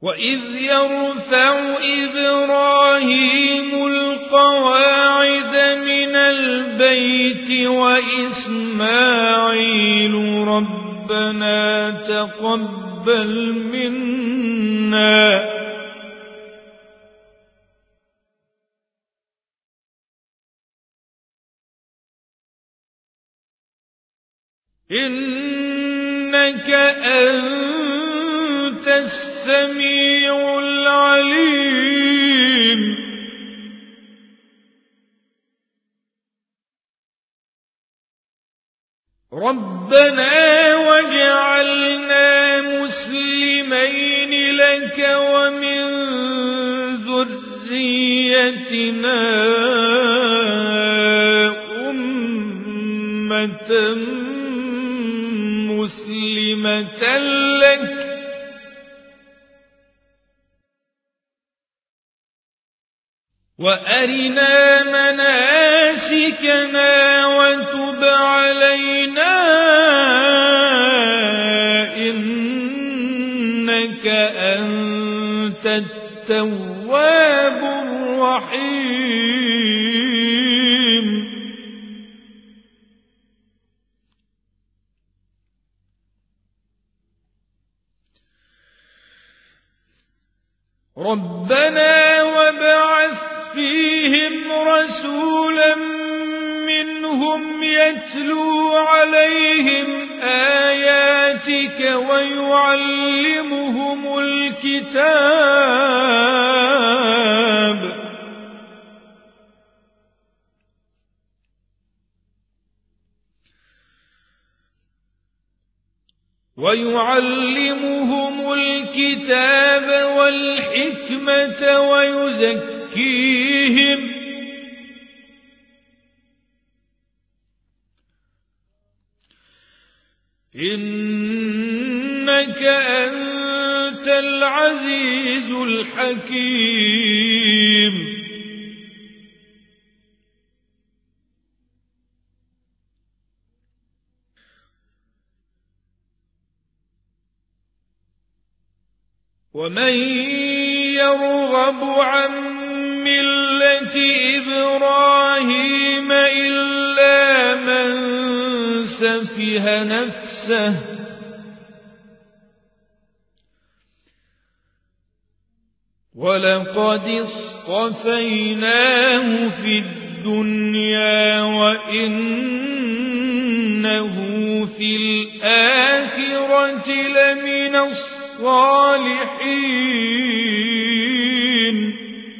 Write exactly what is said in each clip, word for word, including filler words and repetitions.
وإذ يرفع إبراهيم القواعد من البيت وإسماعيل ربنا تقبل منا إنك أنت السميع العليم ربنا واجعلنا مسلمين لك ومن ذريتنا أمة مسلمة لك وأرنا مناسكنا وتب علينا إنك أنت التواب الرحيم ربنا وابعث فيهم رسولا منهم يتلو عليهم آياتك ويعلمهم الكتاب ويعلمهم الكتاب والحكمة ويزكيهم إنك أنت العزيز الحكيم ومن يرغب عن ملة إبراهيم إلا من سفه نفسه ولقد اصطفيناه في الدنيا وإنه في الآخرة لمن الصالحين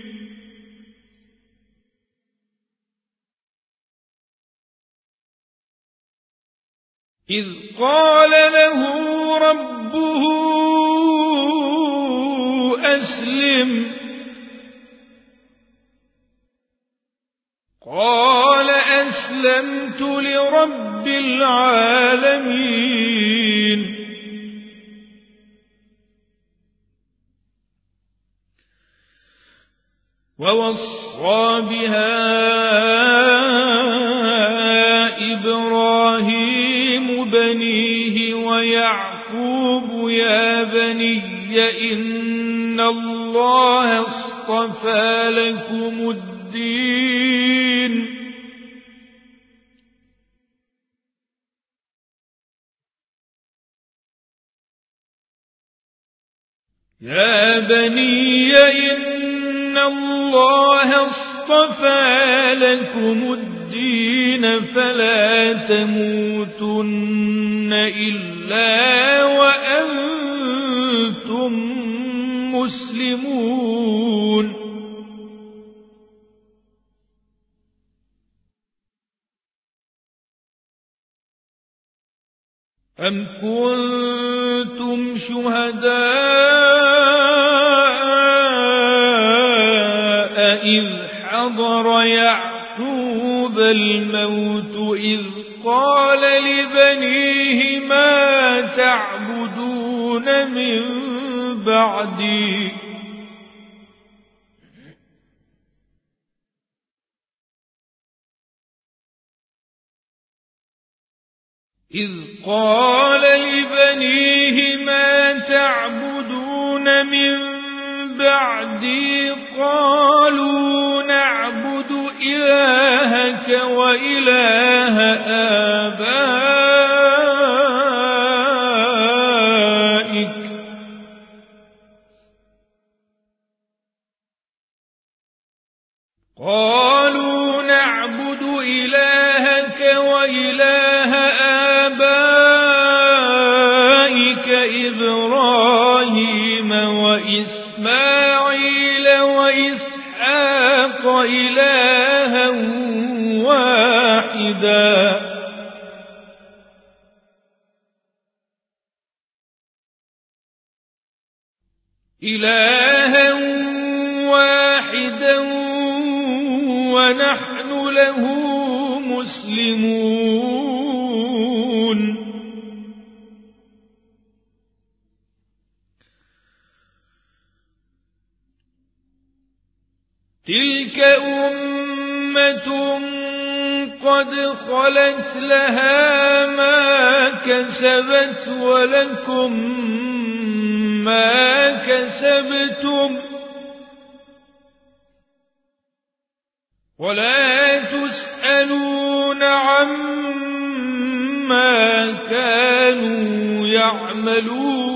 إذ قال له ربه أسلم قال أسلمت لرب العالمين ووصى بها إبراهيم بنيه ويعقوب يا بني إن الله اصطفى لكم الدين يا بني إن الله اصطفى لكم الدين فلا تموتن إلا وأنتم مسلمون أم كنتم شهداء إذ حضر يعقوب الموت إذ قال لبنيه ما تعبدون من بعدي إذ قال لبنيه ما تعبدون من بعدي قالوا نعبد إلهك وإله آبائك قالوا نعبد إلهك وإله آبائك إبراهيم وإسماعيل وإسحاق إلها واحدا إلها واحدا ونحن له مسلمون تلك أمة قد خلت لها ما كسبت ولكم ما كسبتم ولا تسألون عما كانوا يعملون